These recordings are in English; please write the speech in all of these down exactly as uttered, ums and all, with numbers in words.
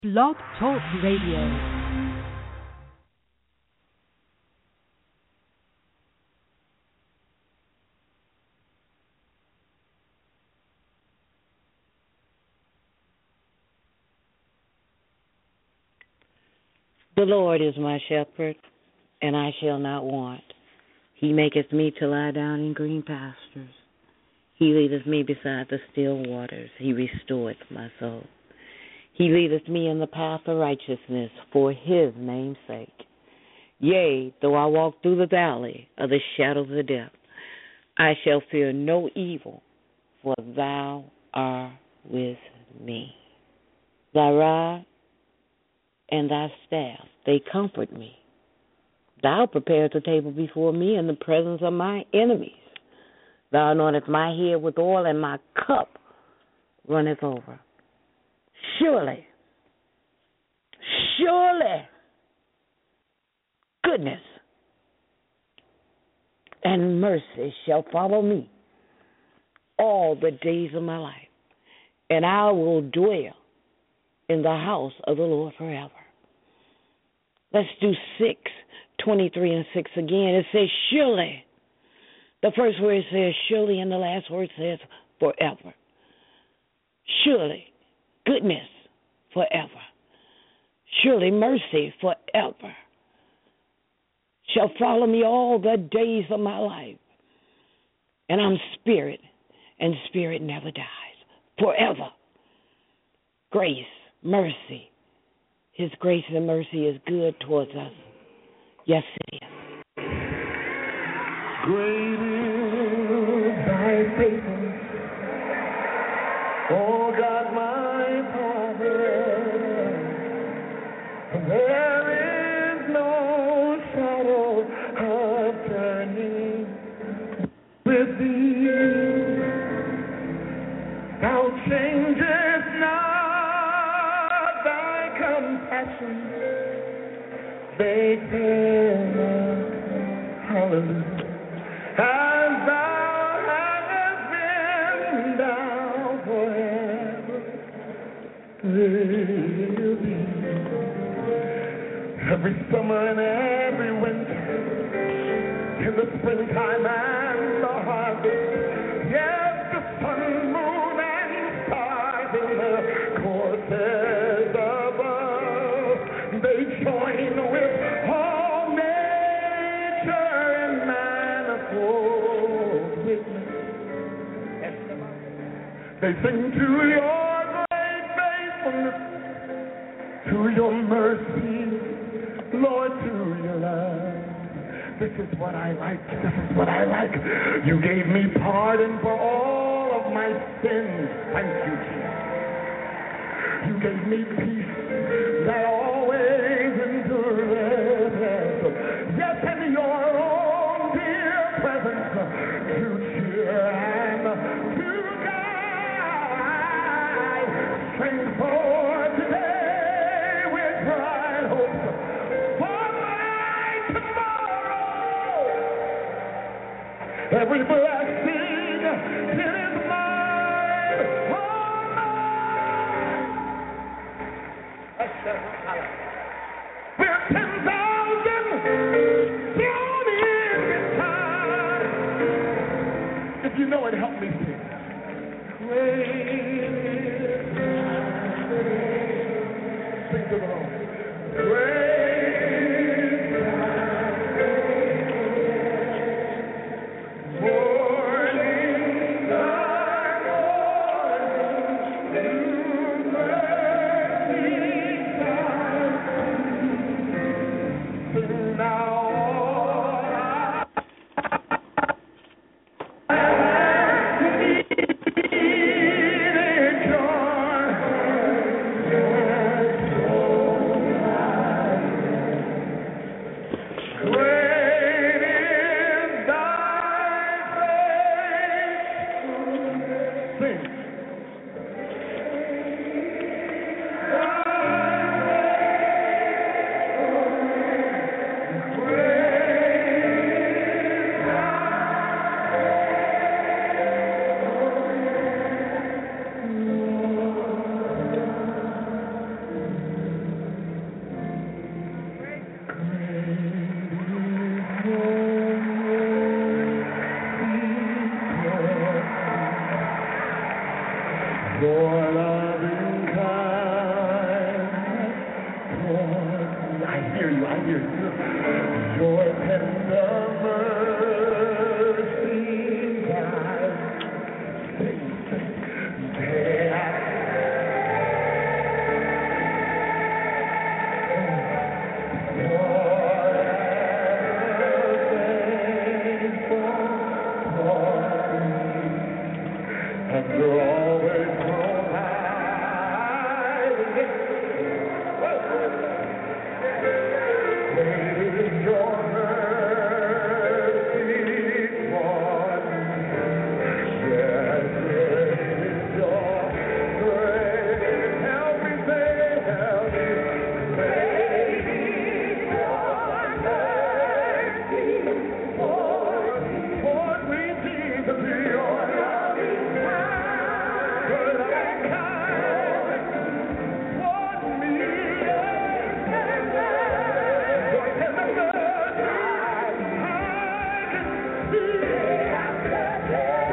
Blog Talk Radio. The Lord is my shepherd, and I shall not want. He maketh me to lie down in green pastures. He leadeth me beside the still waters. He restoreth my soul. He leadeth me in the path of righteousness for his name's sake. Yea, though I walk through the valley of the shadow of the death, I shall fear no evil, for thou art with me. Thy rod and thy staff, they comfort me. Thou preparest a table before me in the presence of my enemies. Thou anointest my head with oil, and my cup runneth over. Surely, surely, goodness and mercy shall follow me all the days of my life, and I will dwell in the house of the Lord forever. Let's do six, twenty-three and six again. It says surely. The first word says surely, and the last word says forever. Surely, goodness forever. Surely, mercy forever shall follow me all the days of my life. And I'm spirit, and spirit never dies. Forever. Grace, mercy. His grace and mercy is good towards us. Yes, it is. Great is thy faithfulness, oh God, my Father. There is no shadow of turning with thee. Thou changest not thy compassion. They fail not. Hallelujah. As thou hast been, thou forever will be. Every summer and every winter, in the springtime and the harvest, yes, the sun, moon, and stars in the courses above, they join with all nature in manifold witness. They sing to your great faithfulness, to your mercy, Lord, to your love. This is what I like. This is what I like. You gave me pardon for all of my sins. Thank you, Jesus. You gave me peace that always endureth. Yes, and your own dear presence to cheer and to guide. Strength for today with bright hopes for my tomorrow. Every blessing it is mine, oh mine. We're ten thousand thrown in this time. If you know it, help me sing. Great is thy faithfulness. Sing to the Lord. Great is thy faithfulness. Morning by morning, new mercies I see. Sing now all I need is your hand. hear you. Your tender mercies I sing day after and you're always providing. Great is your mercy toward me. Yes, great is your grace. Help me say, help me. Great is your mercy toward me. Toward me, Jesus, your loving kindness. Good and kind toward me. Your tender mercy I can see after day.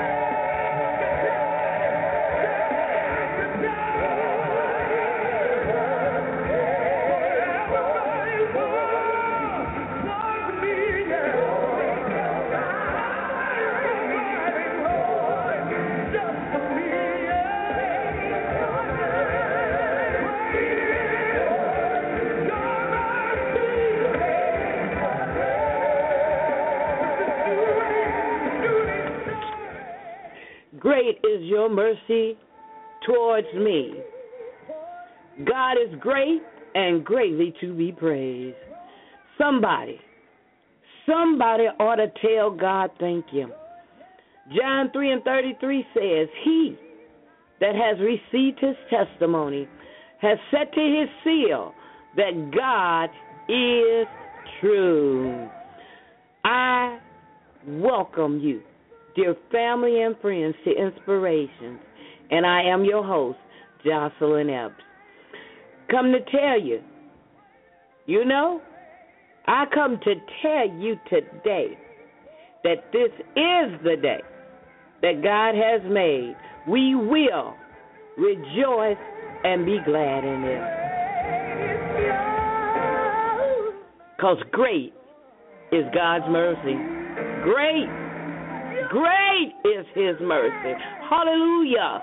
Great is your mercy towards me. God is great and greatly to be praised. Somebody, somebody ought to tell God thank you. John three and thirty-three says, he that has received his testimony has set to his seal that God is true. I welcome you, dear family and friends, to Inspirations, and I am your host, Jocelyn Epps. Come to tell you, you know, I come to tell you today that this is the day that God has made. We will rejoice and be glad in it. Because great is God's mercy. Great, great is his mercy. Hallelujah.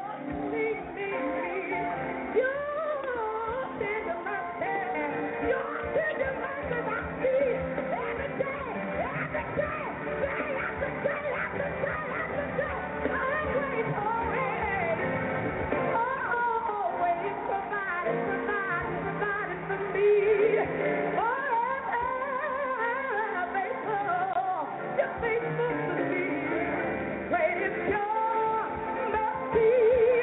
Great is your mercy.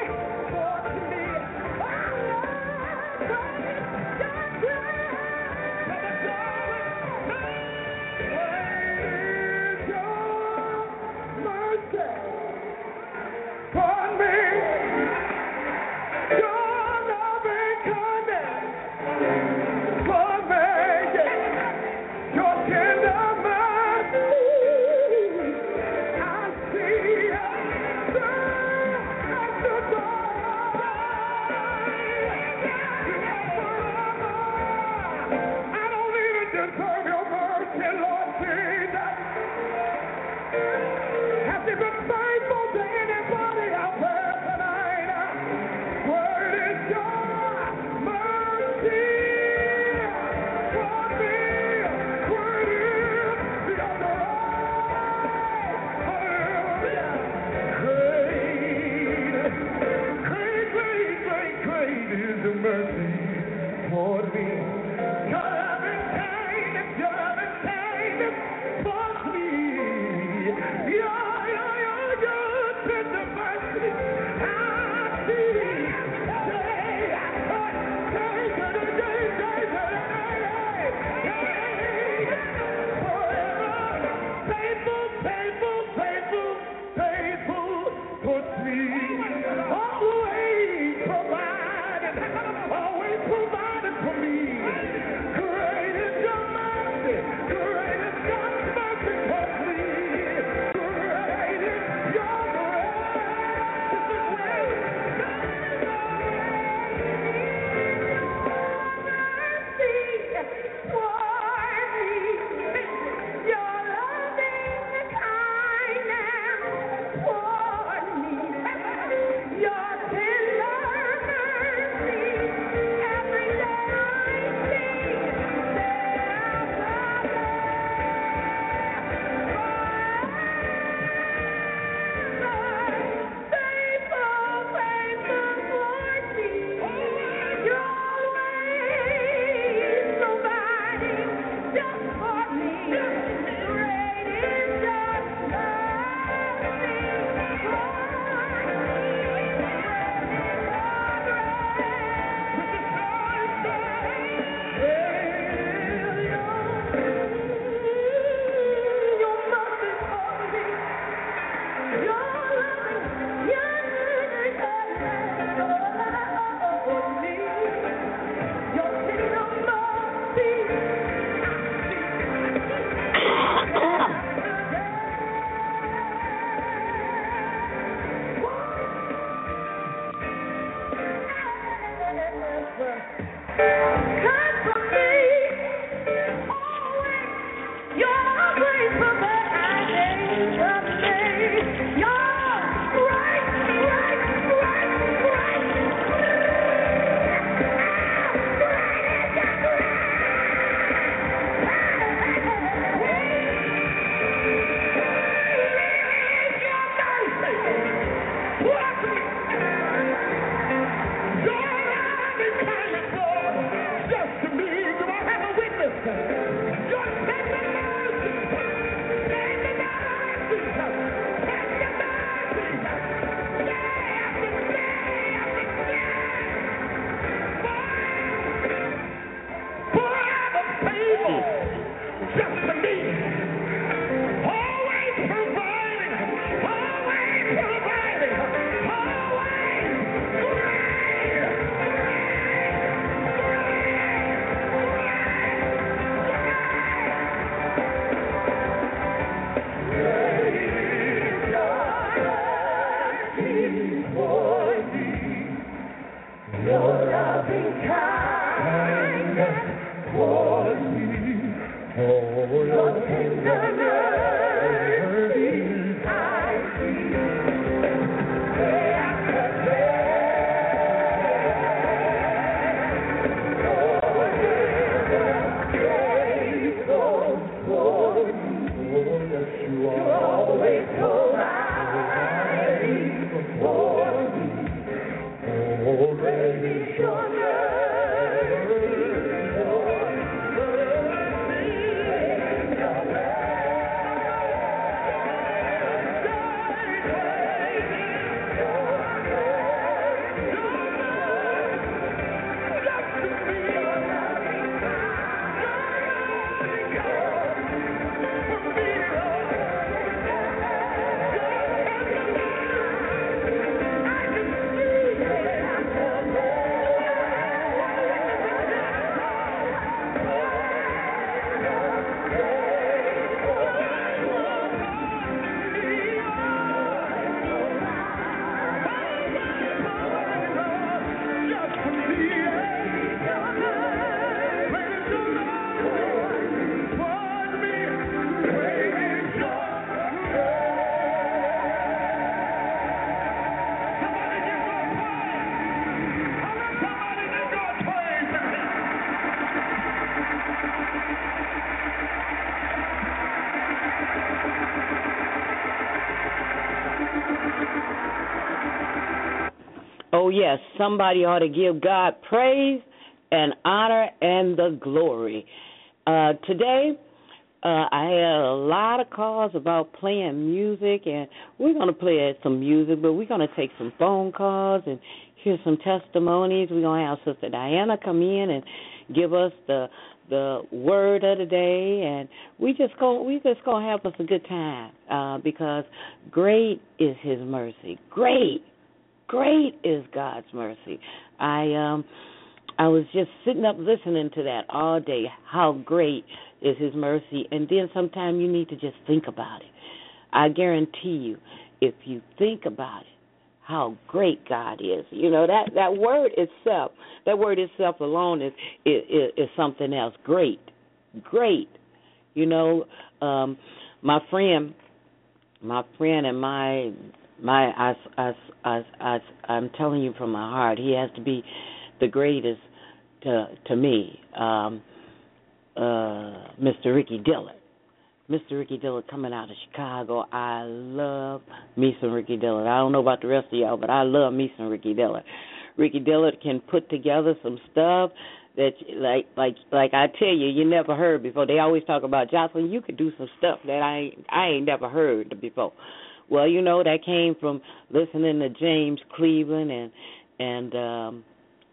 yes, somebody ought to give God praise and honor and the glory. Uh, today, uh, I had a lot of calls about playing music, and we're going to play some music, but we're going to take some phone calls and hear some testimonies. We're going to have Sister Diana come in and give us the the word of the day, and we just go we just going to have us a good time uh, because great is His mercy. Great, great is God's mercy. I um. I was just sitting up listening to that all day, how great is His mercy, and then sometimes you need to just think about it. I guarantee you, if you think about it, how great God is, you know, that, that word itself, that word itself alone is, is, is something else. Great, great. You know, um, my friend, my friend and my, my I, I, I, I, I'm telling you from my heart, he has to be the greatest to to me, um, uh, Mister Ricky Dillard. Mister Ricky Dillard coming out of Chicago. I love me some Ricky Dillard. I don't know about the rest of y'all, but I love me some Ricky Dillard. Ricky Dillard can put together some stuff that, like like like I tell you, you never heard before. They always talk about Jocelyn. You could do some stuff that I ain't, I ain't never heard before. Well, you know, that came from listening to James Cleveland and and um,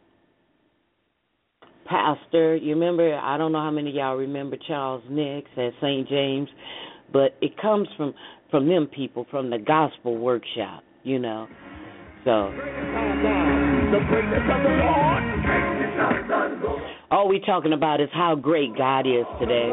Pastor, you remember, I don't know how many of y'all remember Charles Nix at Saint James, but it comes from, from them people, from the gospel workshop, you know. So, all we talking about is how great God is today.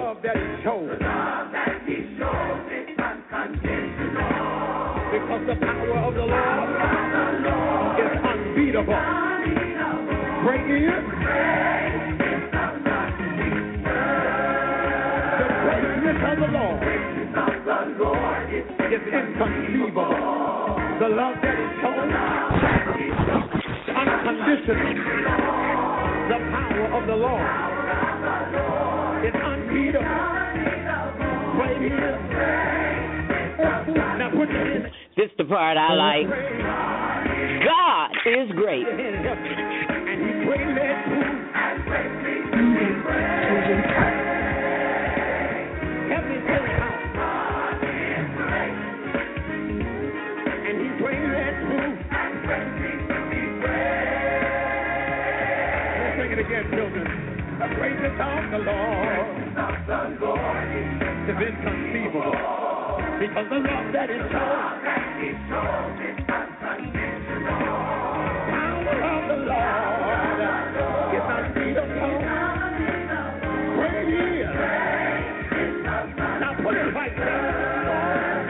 Because the power of the Lord is unbeatable. Great is of the Lord is inconceivable. The love that is shown unconditional. The power of the Lord is unbeatable. Right here. Now put your hands. This is the part I like. God is great. And He's greatly to be praised. Again, children, the praises of the Lord is inconceivable because the love that is shown is unconditional. Power of the Lord is unbeatable. Great is. Now put it like that.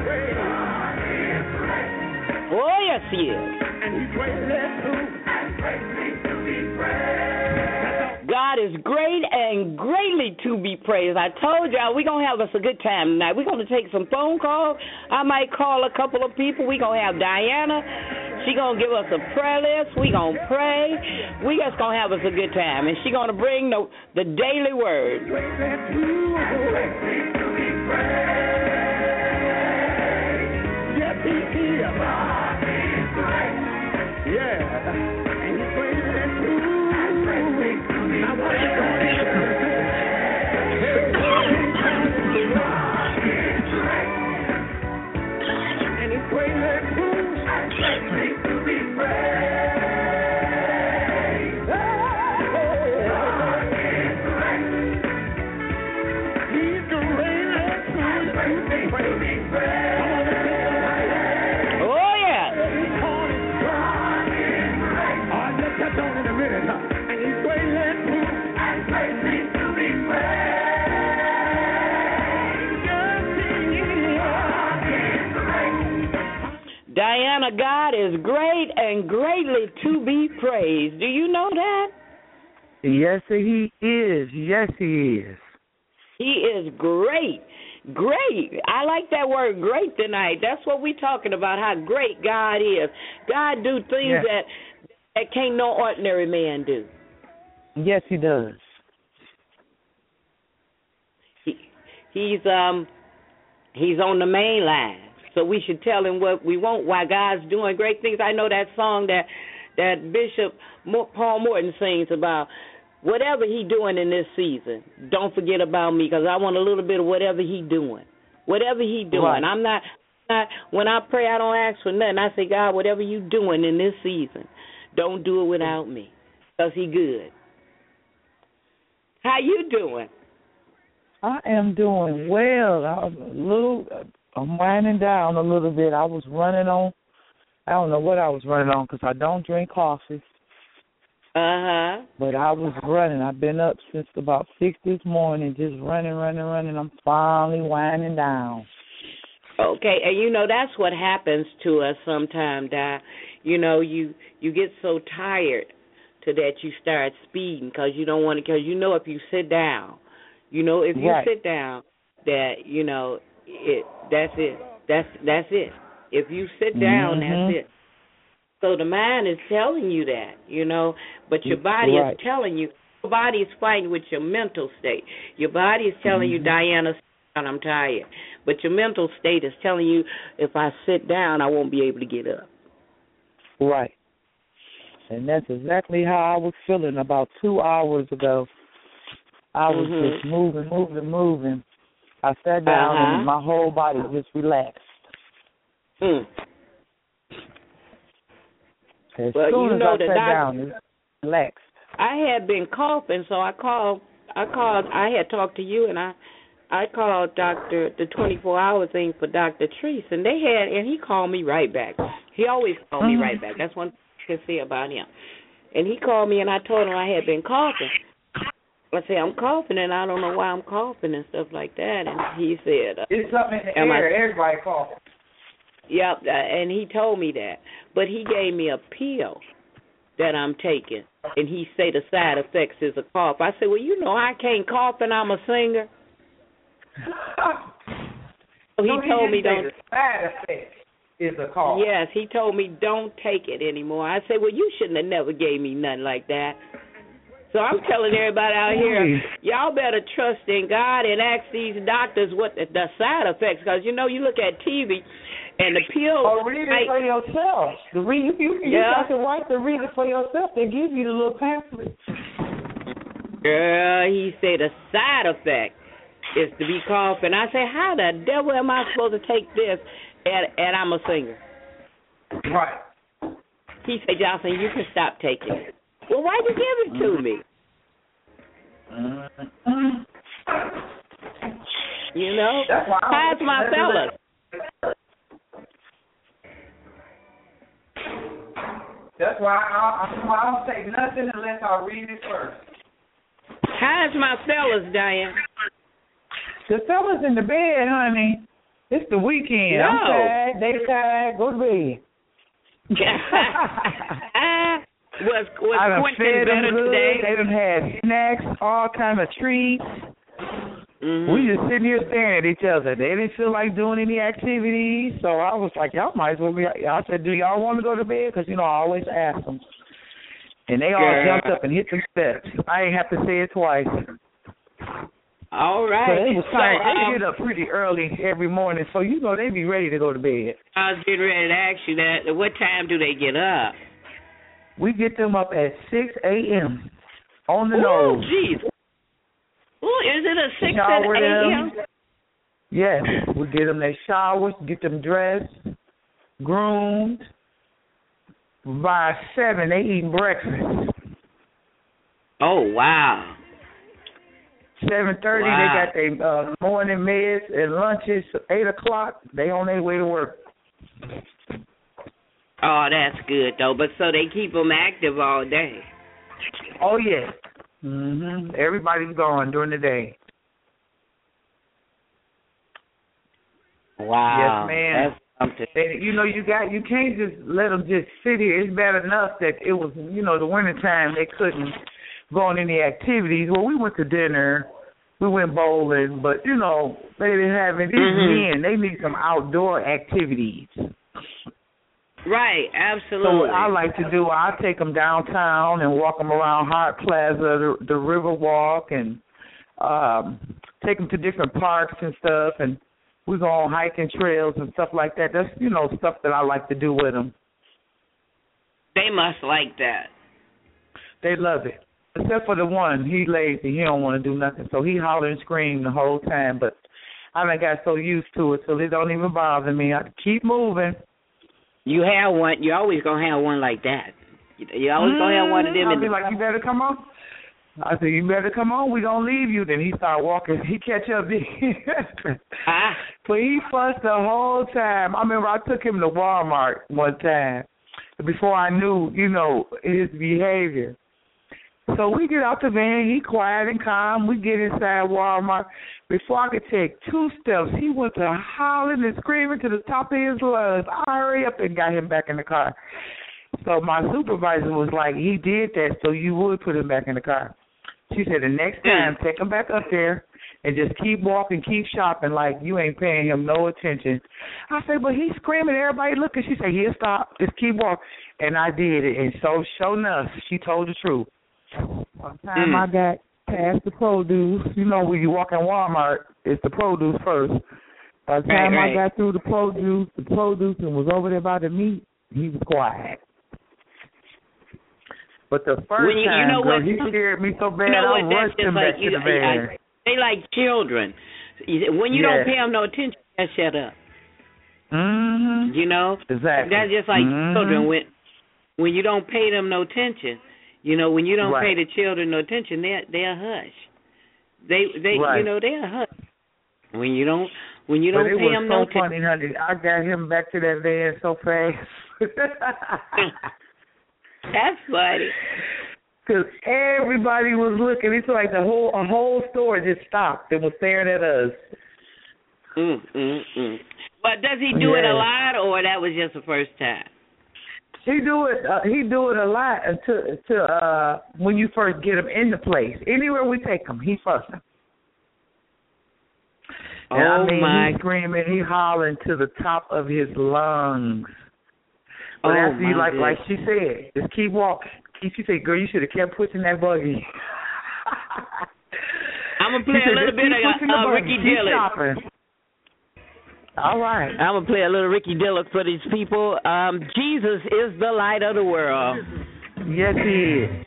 Oh, yes, He is. And He's greatly to and greatly to be praised. God is great and greatly to be praised. I told y'all we're going to have us a good time tonight. We're going to take some phone calls. I might call a couple of people. We're going to have Diana. She's going to give us a prayer list. We're going to pray. We just going to have us a good time. And she's going to bring the, the daily word. Yes, He is. Yeah. And He's great and true. Now what is going and He's great and true. And greatly to be praised. He's great and true to be praised. Oh, yeah. I'll just touch on in a minute, huh? And He's great and true. And greatly to be praised. Diana, God is great and greatly to be praised. Do you know that? Yes, He is. Yes, He is. He is great. Great. I like that word great tonight. That's what we're talking about, how great God is. God do things yes. that that can't no ordinary man do. Yes, He does. He, he's um he's on the main line. So we should tell Him what we want, why God's doing great things. I know that song that that Bishop Paul Morton sings about. Whatever he doing in this season, don't forget about me, because I want a little bit of whatever he doing. Whatever he doing. Right. I'm not, not, when I pray, I don't ask for nothing. I say, God, whatever you doing in this season, don't do it without me, because he good. How you doing? I am doing well. I'm a little, I'm winding down a little bit. I was running on, I don't know what I was running on, because I don't drink coffee. Uh-huh. But I was running. I've been up since about six this morning, just running, running, running. I'm finally winding down. Okay, and you know, that's what happens to us sometimes, Di. You know, you, you get so tired to that you start speeding because you don't want to, because you know if you sit down, you know, if you Right. sit down, that, you know, it that's it. That's that's it. If you sit down, Mm-hmm. that's it. So the mind is telling you that, you know, but your body Right. is telling you. Your body is fighting with your mental state. Your body is telling Mm-hmm. you, Diana, I'm tired. But your mental state is telling you, if I sit down, I won't be able to get up. Right. And that's exactly how I was feeling about two hours ago. I was Mhm. just moving, moving, moving. I sat down Uh-huh. and my whole body just relaxed. Mm. As Well, soon you as know I that sat I- down, it relaxed. I had been coughing, so I called. I called. I had talked to you, and I, I called Doctor the twenty-four hour thing for Doctor Treese, and they had, and he called me right back. He always called me Mhm. right back. That's one thing I can say about him. And he called me, and I told him I had been coughing. I said I'm coughing, and I don't know why I'm coughing and stuff like that. And he said, uh, It's something in the Am I- air. Everybody coughing. "Yep," uh, and he told me that. But he gave me a pill that I'm taking, and he said the side effects is a cough. I said, well, you know, I can't cough and I'm a singer. So he So told me didn't say don't. the side effect is a cough. Yes, he told me don't take it anymore. I said, well, you shouldn't have never gave me nothing like that. So I'm telling everybody out here, y'all better trust in God and ask these doctors what the, the side effects, because you know you look at T V and the pills. Oh, read it for yourself. The read, you you, you Yeah. got the right to read it for yourself. They give you the little pamphlet. Girl, he said the side effect is to be coughing. I said, how the devil am I supposed to take this? And, and I'm a singer. Right. He said, Johnson, you can stop taking it. Well, why'd you give it to me? Mm-hmm. You know? That's why I How's don't- my that's fellas? That's why I, I, I don't take nothing unless I read it first. How's my fellas, Diane? The fellas in the bed, honey. It's the weekend. No. I'm tired. They tired. Go to bed. was was I done Quentin fed them better good. today? They done had snacks, all kind of treats. Mm-hmm. We just sitting here staring at each other. They didn't feel like doing any activities, so I was like, y'all might as well be. I said, do y'all want to go to bed? Because, you know, I always ask them. And they all Yeah. jumped up and hit the steps. I ain't have to say it twice. All So right. they was So, tired. um, They get up pretty early every morning, so, you know, they be ready to go to bed. I was getting ready to ask you that. What time do they get up? We get them up at six a.m. on the Oh, nose. jeez. Ooh, is it a six Shower at them. a.m.? Yes, we get them their showers, get them dressed, groomed. By seven, they eating breakfast. Oh, wow. Seven thirty, Wow. they got their uh, morning meds and lunches. Eight o'clock, they on their way to work. Oh, that's good, though. But so they keep them active all day. Oh yeah. Mhm. Everybody's gone during the day. Wow. Yes, ma'am. That's something. And, you know, you got you can't just let them just sit here. It's bad enough that it was, you know, the winter time they couldn't go on any activities. Well, we went to dinner, we went bowling, but you know they didn't have any. These Mhm. men, they need some outdoor activities. Right, So absolutely. what I like to do, I take them downtown and walk them around Hart Plaza, the, the River Walk, and um, take them to different parks and stuff, and we go on hiking trails and stuff like that. That's, you know, stuff that I like to do with them. They must like that. They love it. Except for the one, he lazy. He don't want to do nothing. So he holler and scream the whole time. But I done got so used to it, so it don't even bother me. I keep moving. You have one. You're always going to have one like that. You always mm, going to have one of them. I'll be like, you better come on. I said, you better come on. We going to leave you. Then he start walking. He catch up. ah. But he fussed the whole time. I remember I took him to Walmart one time before I knew, you know, his behavior. So we get out the van. He quiet and calm. We get inside Walmart. Before I could take two steps, he went to hollering and screaming to the top of his lungs. I hurry up and got him back in the car. So my supervisor was like, he did that, so you would put him back in the car. She said, the next time, take him back up there and just keep walking, keep shopping like you ain't paying him no attention. I said, but he's screaming, everybody looking. She said, he'll stop, just keep walking. And I did it. And so, sure enough, she told the truth. By the time mm. I got past the produce, you know, when you walk in Walmart, it's the produce first. By the time right, right. I got through the produce, the produce, and was over there by the meat, he was quiet. But the first when you, time, you know girl, what, he scared me so bad, you know I rushed him like, back you, to the van. I, they like children. When you yes. don't pay them no attention, they shut up. Mm-hmm. You know? Exactly. That's just like mm-hmm. children. When, when you don't pay them no attention, you know, when you don't right. pay the children no attention, they're, they're hush. They, they, right. you know, they're hush. When you don't, when you don't but pay them no attention. It was so funny, honey. I got him back to that van so fast. That's funny. Because everybody was looking. It's like the whole a whole store just stopped and was staring at us. Mm, mm, mm. But does he do yeah. it a lot, or that was just the first time? He do it. Uh, he do it a lot until to uh, when you first get him in the place. Anywhere we take him, he fussing. And oh I mean, my! He screaming, he hollering to the top of his lungs. But oh after you, like goodness. like she said, just keep walking. She said, girl, you should have kept pushing that buggy. I'm going to play said, a little bit of uh, Ricky Dillard. All right. I'm going to play a little Ricky Dillard for these people. Um, Jesus is the light of the world. Yes, he is.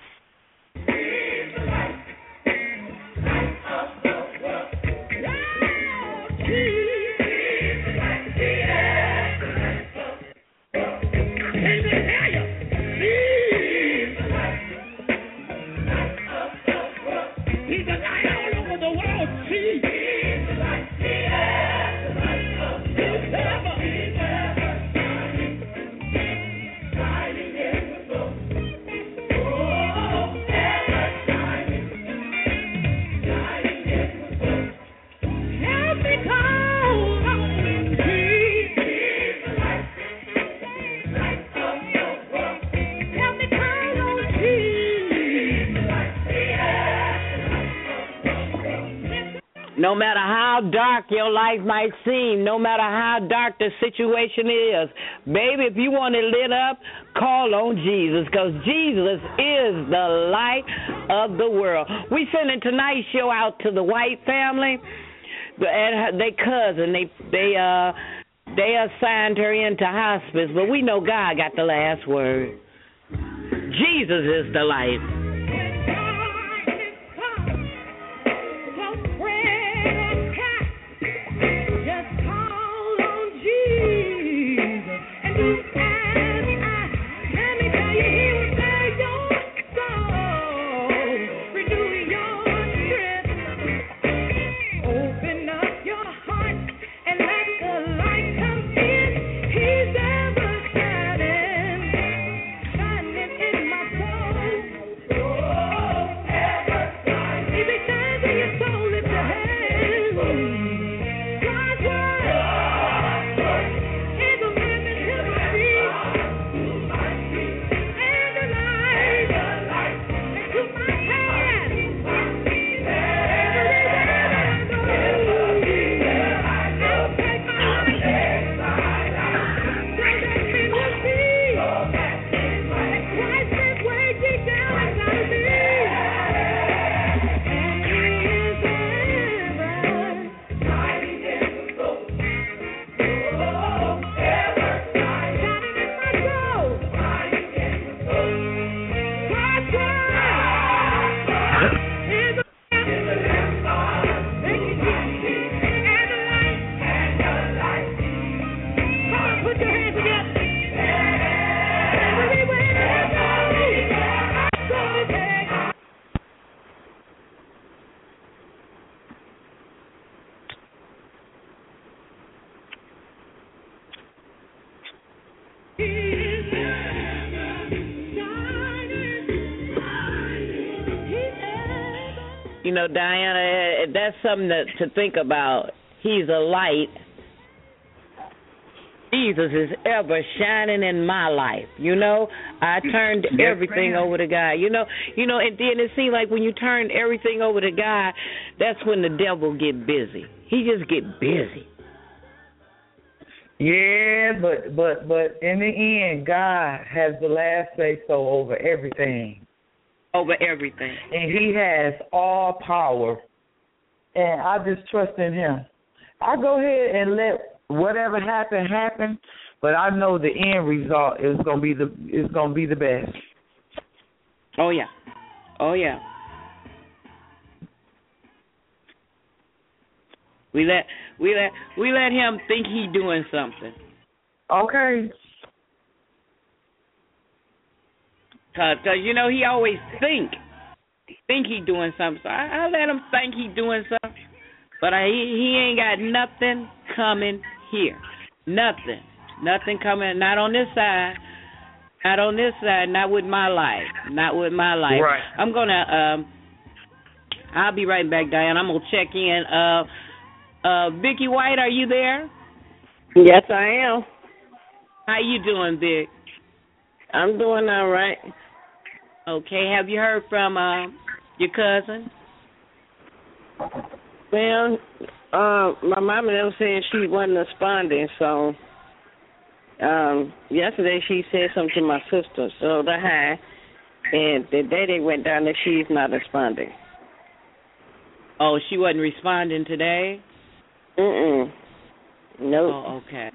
No matter how dark your life might seem, no matter how dark the situation is, baby, if you want it lit up, call on Jesus, because Jesus is the light of the world. We sending tonight's show out to the White family and their cousin. They they uh they assigned her into hospice, but we know God got the last word. Jesus is the light. You know, Diana, that's something that, to think about. He's a light. Jesus is ever shining in my life. You know, I turned yes, everything ma'am. over to God. You know, you know, and then it seems like when you turn everything over to God, that's when the devil get busy. He just get busy. Yeah, but but but in the end, God has the last say so over everything. Over everything. And He has all power. And I just trust in Him. I go ahead and let whatever happen happen, but I know the end result is gonna be the is gonna be the best. Oh yeah, oh yeah. We let we let we let him think he doing something. Okay. Cause, Cause you know he always think think he doing something. So I, I let him think he doing something, but I, he he ain't got nothing coming here. Nothing, nothing coming. Not on this side. Not on this side. Not with my life. Not with my life. Right. I'm gonna. Um, I'll be right back, Diane. I'm gonna check in. Uh, uh, Vicky White, are you there? Yes, I am. How you doing, Vic? I'm doing all right. Okay. Have you heard from uh, your cousin? Well, uh, my mom and them saying she wasn't responding, so um, yesterday she said something to my sister, so the hi, and the day they went down there, she's not responding. Oh, she wasn't responding today? Mm-mm. Nope. Oh, okay.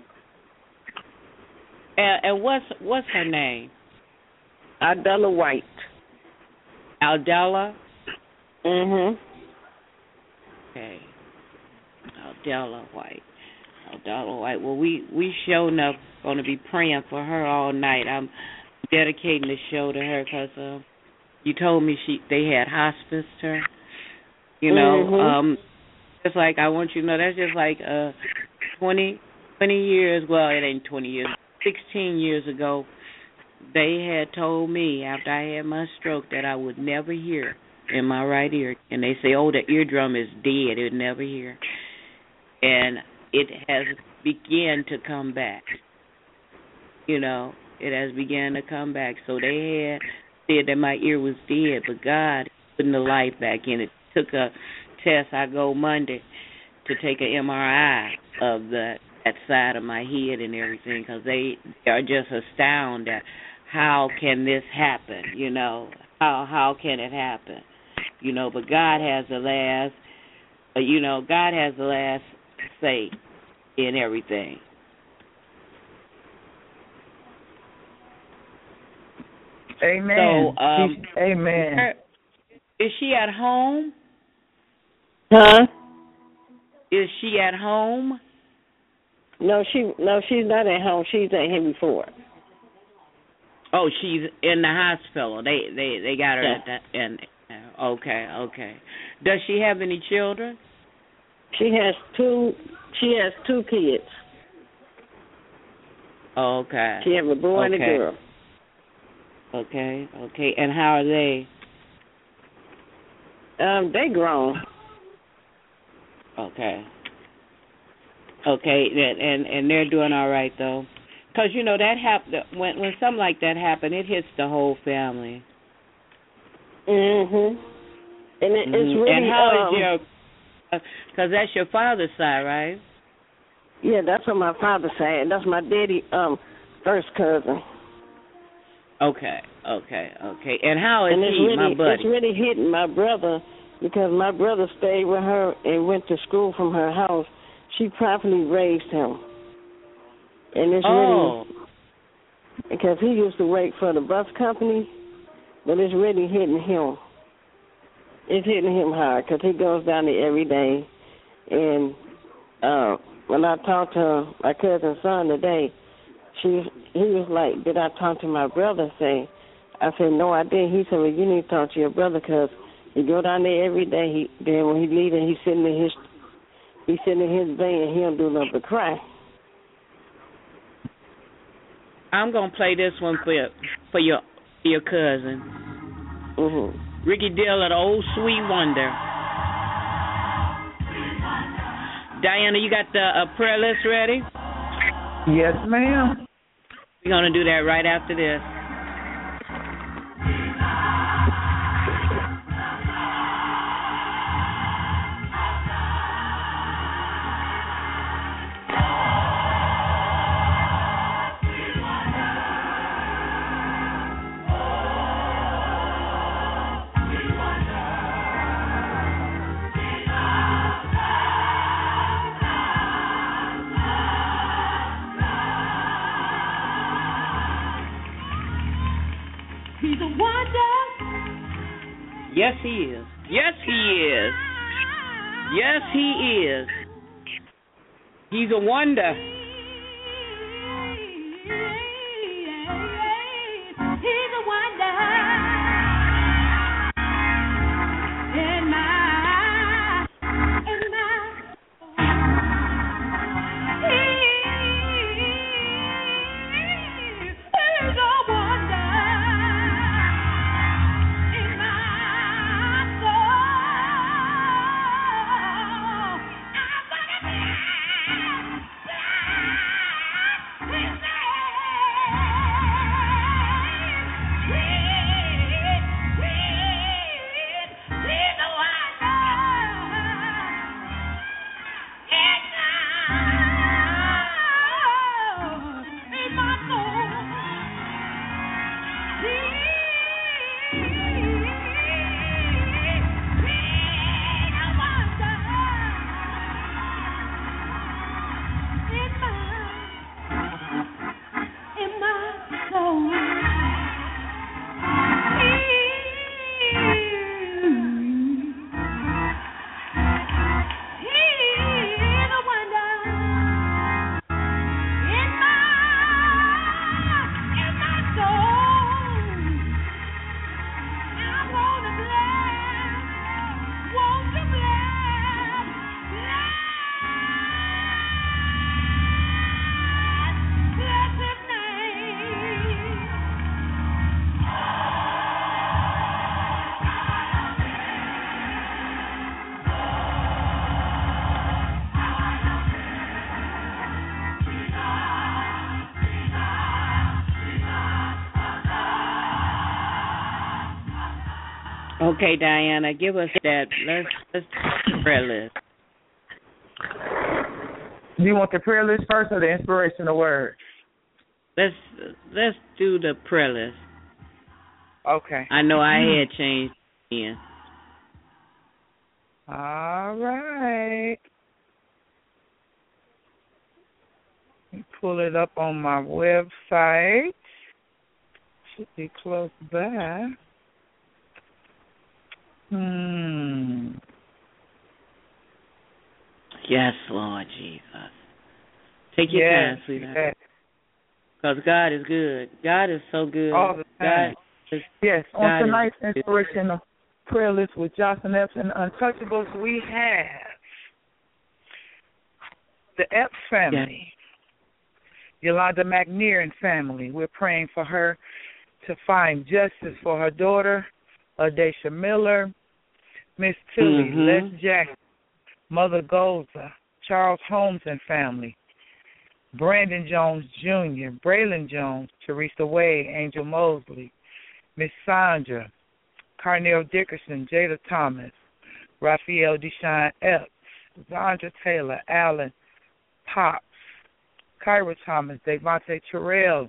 And, and what's what's her name? Adela White. Aldella? Mm-hmm. Okay. Aldella White. Aldella White. Well, we, we sure enough going to be praying for her all night. I'm dedicating the show to her because uh, you told me she they had hospiced her. You know, mm-hmm. um, just like I want you to know, that's just like uh, twenty, twenty years, well, it ain't twenty years, sixteen years ago, they had told me after I had my stroke that I would never hear in my right ear. And they say, oh, the eardrum is dead, it would never hear. And it has begun to come back. You know, it has begun to come back. So they had said that my ear was dead, but God putting the life back in it. Took a test. I go Monday to take an M R I of the that side of my head and everything because they, they are just astounded. How can this happen? You know, how how can it happen? You know, but God has the last. Uh, you know, God has the last say in everything. Amen. So, um, amen. her, is she at home? Huh? Is she at home? No, she no, she's not at home. She's at here before. Oh, she's in the hospital. They they they got her Yeah. at that. And okay, okay. Does she have any children? She has two. She has two kids. Okay. She has a boy and a Okay. girl. Okay, okay. And how are they? Um, they grown. Okay. Okay, and and, and they're doing all right though, because you know that happen when when something like that happen, it hits the whole family. Mhm. And it, Mhm. it's really. And how um, is your? Because that's your father's side, right? Yeah, that's on my father's side. That's my daddy, um, first cousin. Okay, okay, okay. And how is and it's he, really, my buddy? It's really hitting my brother because my brother stayed with her and went to school from her house. She properly raised him. And it's oh. really, because he used to work for the bus company, but it's really hitting him. It's hitting him hard because he goes down there every day. And uh, when I talked to my cousin's son today, she he was like, did I talk to my brother? Say, I said, no, I didn't. He said, well, you need to talk to your brother because he go down there every day. He then when he leaving, he's sitting in his he's sitting in his van and he don't do nothing but cry. I'm gonna play this one for your for your for your cousin. Mhm. Ricky Dillard, Old Sweet Wonder. Diana, you got the uh, prayer list ready? Yes, ma'am. We're going to do that right after this. Yes, he is. Yes, he is. Yes, he is. He's a wonder. He's a wonder. In my, in my, he, he's a wonder. Okay, Diana, give us that. Let's let's do the prayer list. Do you want the prayer list first or the inspirational word? Let's let's do the prayer list. Okay. I know I had changed in. All right. Let me pull it up on my website. Should be close by. Hmm. Yes, Lord Jesus. Take your yes, time, sweetheart. Because God is good. God is so good. All the time. God is, yes. God On tonight's inspirational prayer list with Jocelyn Epps and Untouchables, we have the Epps family, yes. Yolanda McNear and family. We're praying for her to find justice for her daughter, Adesha Miller, Miss Tilly, mm-hmm. Les Jackson, Mother Golza, Charles Holmes and family, Brandon Jones Junior, Braylon Jones, Teresa Wade, Angel Mosley, Miss Sandra, Carnell Dickerson, Jada Thomas, Raphael Deshaun Epps, Zandra Taylor, Allen Pops, Kyra Thomas, Devontae Terrell,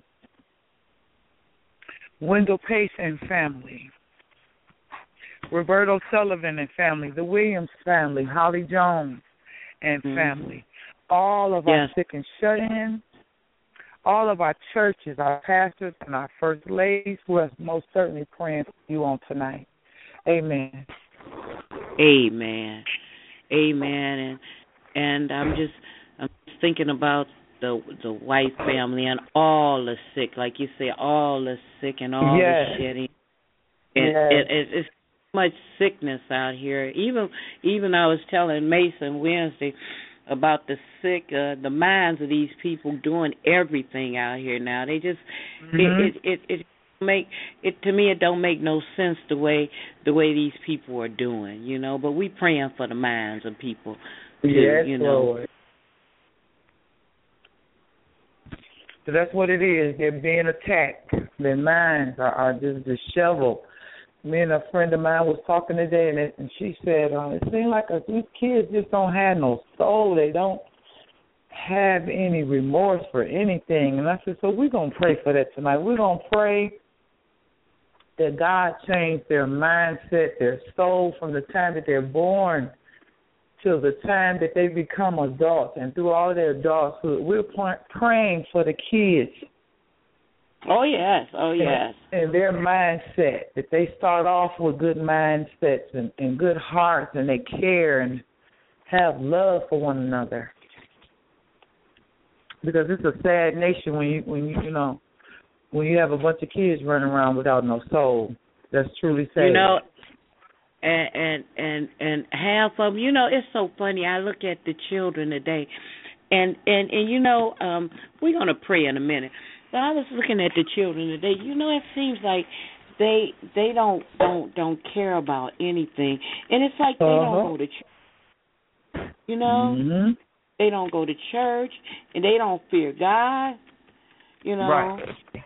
Wendell Pace and family, Roberto Sullivan and family, the Williams family, Holly Jones and mm-hmm. family, all of yes. our sick and shut-in, all of our churches, our pastors, and our first ladies, who are most certainly praying for you on tonight. Amen. Amen. Amen. And and I'm just I'm just thinking about the the White family and all the sick, like you say, all the sick and all yes. the shitty. It, yes. it, it, it's much sickness out here. Even even I was telling Mason Wednesday about the sick, uh, the minds of these people doing everything out here now. They just mm-hmm. it, it it it make it to me. It don't make no sense the way the way these people are doing, you know. But we praying for the minds of people Yes, you know. Lord. So that's what it is. They're being attacked. Their minds are, are just disheveled. Me and a friend of mine was talking today, and, it, and she said, uh, it seems like uh, these kids just don't have no soul. They don't have any remorse for anything. And I said, so we're going to pray for that tonight. We're going to pray that God change their mindset, their soul from the time that they're born till the time that they become adults. And through all their adulthood, we're praying for the kids. Oh, yes. Oh, yes. And, and their mindset, that they start off with good mindsets and, and good hearts, and they care and have love for one another. Because it's a sad nation when you, when you, you know, when you have a bunch of kids running around without no soul. That's truly sad. You know, and and and, and half of them, you know, it's so funny. I look at the children today, and and, and you know, um, we're going to pray in a minute. But I was looking at the children today. You know, it seems like they they don't don't don't care about anything, and it's like they uh-huh. don't go to church. You know, mm-hmm. they don't go to church, and they don't fear God. You know, right.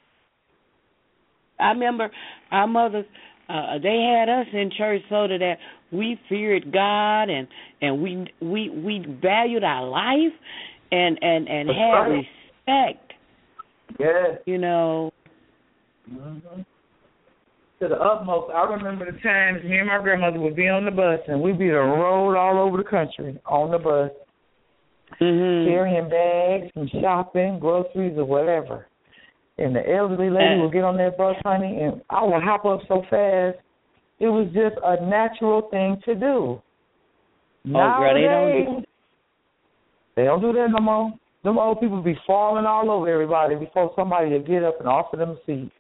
I remember our mothers. Uh, they had us in church so that we feared God and, and we we we valued our life and and, and had right. respect. Yes. You know. Mm-hmm. To the utmost. I remember the times me and my grandmother would be on the bus and we'd be the road all over the country on the bus, mm-hmm. carrying bags and shopping, groceries or whatever. And the elderly lady uh, would get on that bus, honey, and I would hop up so fast. It was just a natural thing to do. Oh, girl, they don't do They don't do that no more. Them old people be falling all over everybody before somebody will get up and offer them a seat.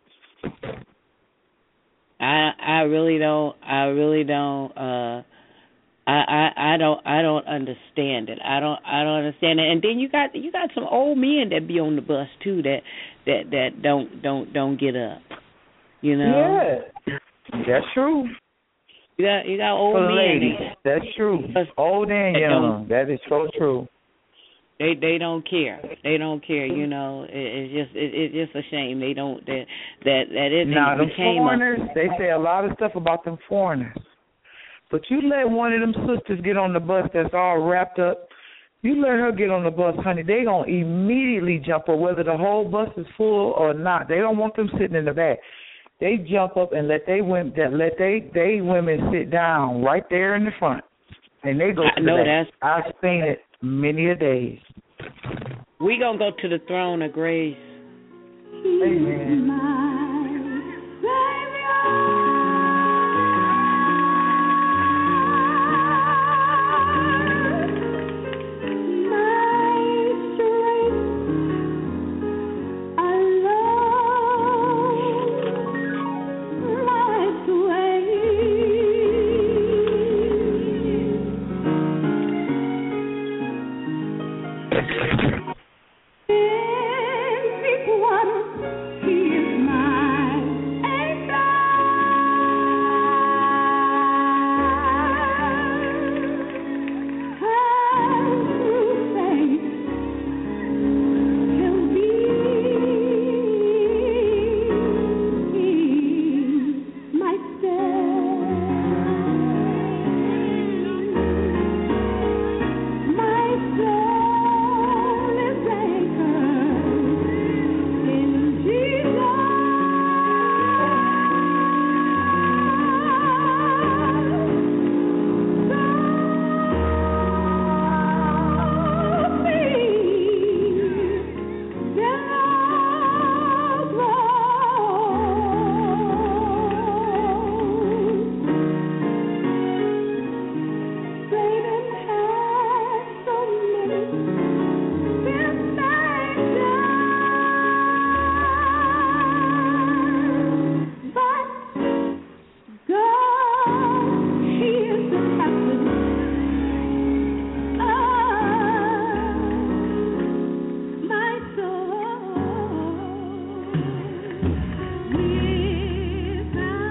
I I really don't I really don't uh I, I, I don't I don't understand it. I don't I don't understand it. And then you got you got some old men that be on the bus too that that, that don't don't don't get up. You know? Yeah. That's true. You got you got old For the men. ladies, that's true. Old and young. That is so true. They they don't care. They don't care. You know, it, it's just it, it's just a shame they don't that that that it now them became foreigners. A, they say a lot of stuff about them foreigners, but you let one of them sisters get on the bus that's all wrapped up. You let her get on the bus, honey. They gonna immediately jump up, whether the whole bus is full or not. They don't want them sitting in the back. They jump up and let they women that let they they women sit down right there in the front, and they go to I know the back. that's. I've seen it many a days. We gonna go to the throne of grace. Amen.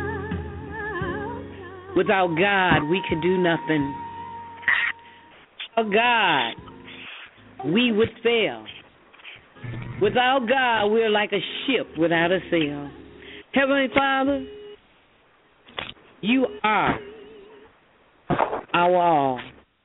Without God, we could do nothing. God, we would fail. Without God, we're like a ship without a sail. Heavenly Father, you are our all.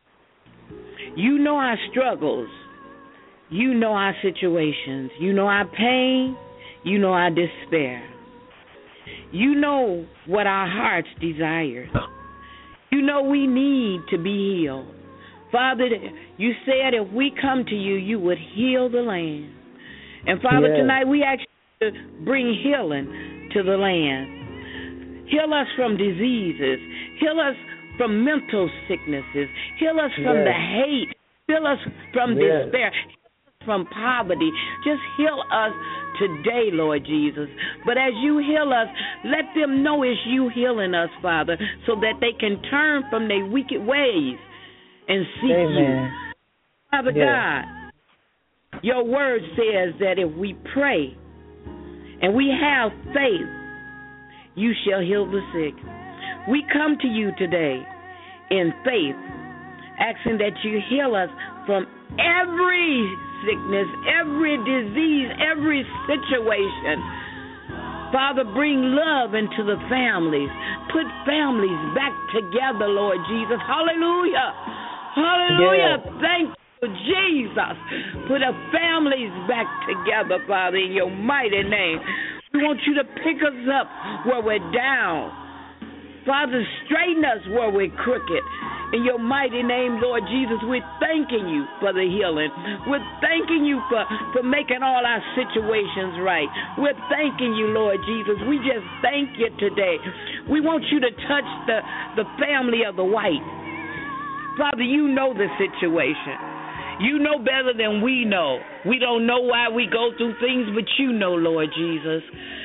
You know our struggles. You know our situations. You know our pain. You know our despair. You know what our hearts desire. You know we need to be healed. Father, you said if we come to you, you would heal the land. And Father, yes. Tonight we ask you to bring healing to the land. Heal us from diseases. Heal us from mental sicknesses. Heal us from yes. the hate. Heal us from yes. despair. Heal us from poverty. Just heal us today, Lord Jesus. But as you heal us, let them know it's you healing us, Father, so that they can turn from their wicked ways and seek Amen. You. Father yes. God, your word says that if we pray and we have faith, you shall heal the sick. We come to you today in faith, asking that you heal us from every sickness, every disease, every situation. Father, bring love into the families. Put families back together, Lord Jesus. Hallelujah. Hallelujah. Yes. Thank you, Jesus. Put our families back together, Father, in your mighty name. We want you to pick us up where we're down. Father, straighten us where we're crooked. In your mighty name, Lord Jesus, we're thanking you for the healing. We're thanking you for, for making all our situations right. We're thanking you, Lord Jesus. We just thank you today. We want you to touch the, the family of the White. Father, you know the situation. You know better than we know. We don't know why we go through things, but you know, Lord Jesus.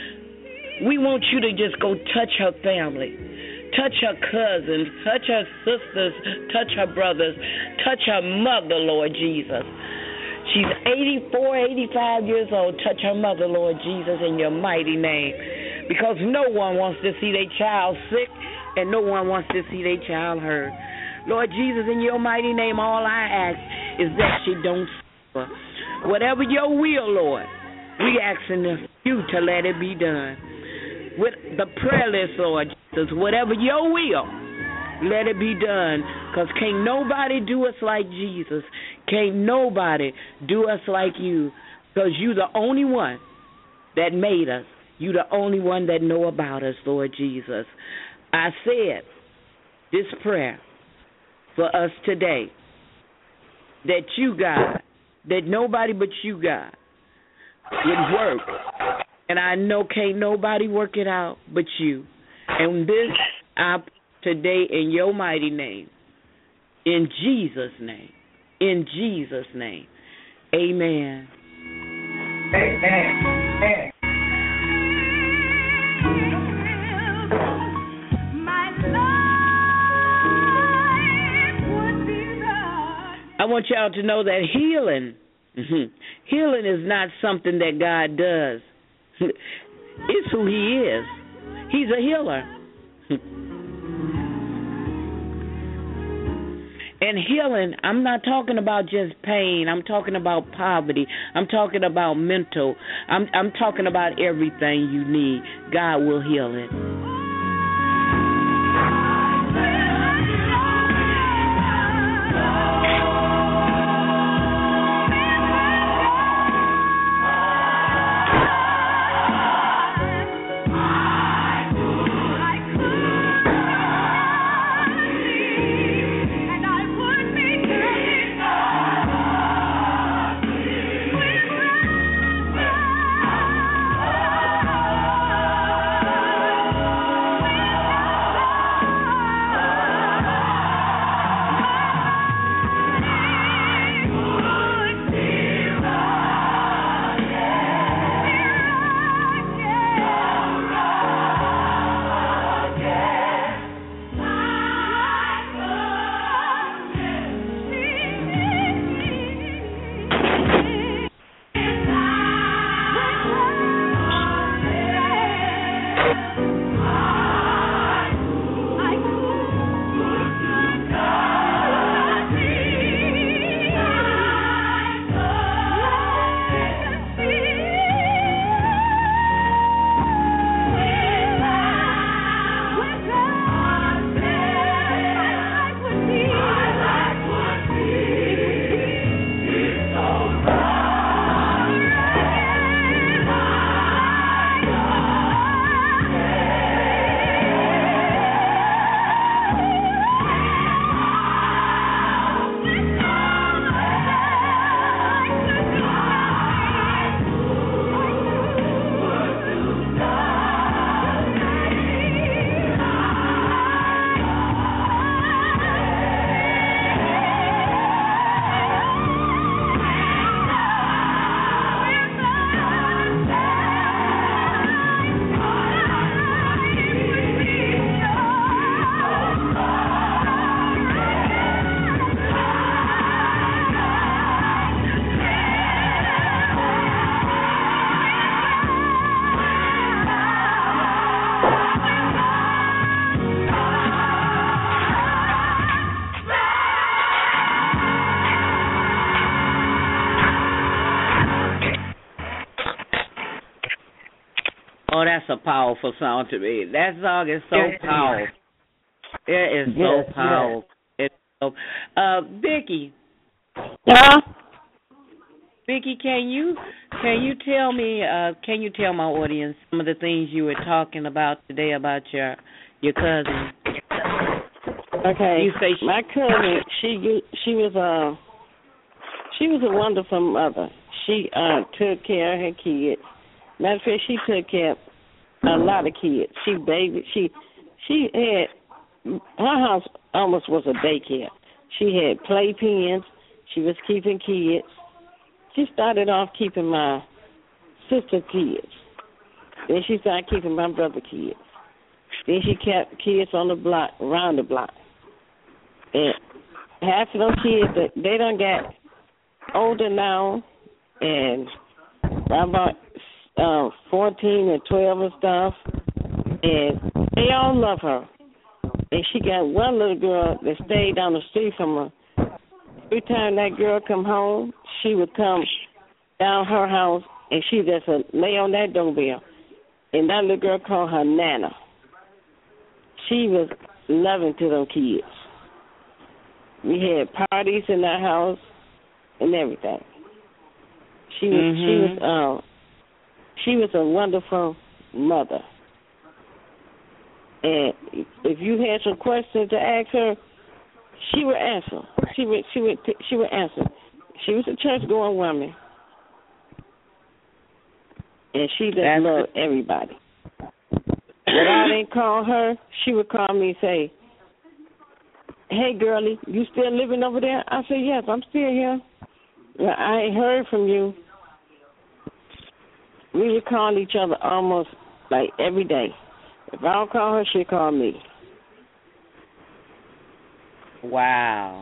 We want you to just go touch her family. Touch her cousins, touch her sisters, touch her brothers, touch her mother, Lord Jesus. She's eighty-four, eighty-five years old. Touch her mother, Lord Jesus, in your mighty name. Because no one wants to see their child sick and no one wants to see their child hurt. Lord Jesus, in your mighty name, all I ask is that she don't suffer. Whatever your will, Lord, we asking you to let it be done. With the prayer list, Lord Jesus, whatever your will, let it be done. Because can't nobody do us like Jesus. Can't nobody do us like you. Because you the only one that made us. You the only one that know about us, Lord Jesus. I said this prayer for us today, that you, God, that nobody but you, God, would work. And I know can't nobody work it out but you. And this I today in your mighty name. In Jesus' name. In Jesus' name. Amen. Amen. I want y'all to know that healing, healing is not something that God does. It's who he is. He's a healer. And healing, I'm not talking about just pain. I'm talking about poverty. I'm talking about mental. I'm I'm talking about everything you need. God will heal it. Oh, that's a powerful song to me. That song is so Yes, powerful. It is Yes, so powerful. It's so. Uh, Vicky, Yeah. Vicky, can you can you tell me? Uh, can you tell my audience some of the things you were talking about today about your your cousin? Okay. You say she, My cousin, she she was a she was a wonderful mother. She uh took care of her kids. Matter of fact, she took care of a lot of kids. She baby she she had her house almost was a daycare. She had playpens. She was keeping kids. She started off keeping my sister kids. Then she started keeping my brother kids. Then she kept kids on the block, around the block. And half of those kids, they they done got older now, and about uh, fourteen and twelve and stuff, and they all love her. And she got one little girl that stayed down the street from her. Every time that girl come home, she would come down her house, and she just uh, lay on that doorbell. And that little girl called her Nana. She was loving to them kids. We had parties in that house and everything. She was mm-hmm. she was uh, she was a wonderful mother. And if you had some questions to ask her, she would answer. She would she would she would answer. She was a church going woman, and she just That's loved the- everybody. When I didn't call her, she would call me and say, "Hey, girlie, you still living over there?" I said, "Yes, I'm still here. Well, I ain't heard from you." We would call each other almost like every day. If I don't call her, she'll call me. Wow.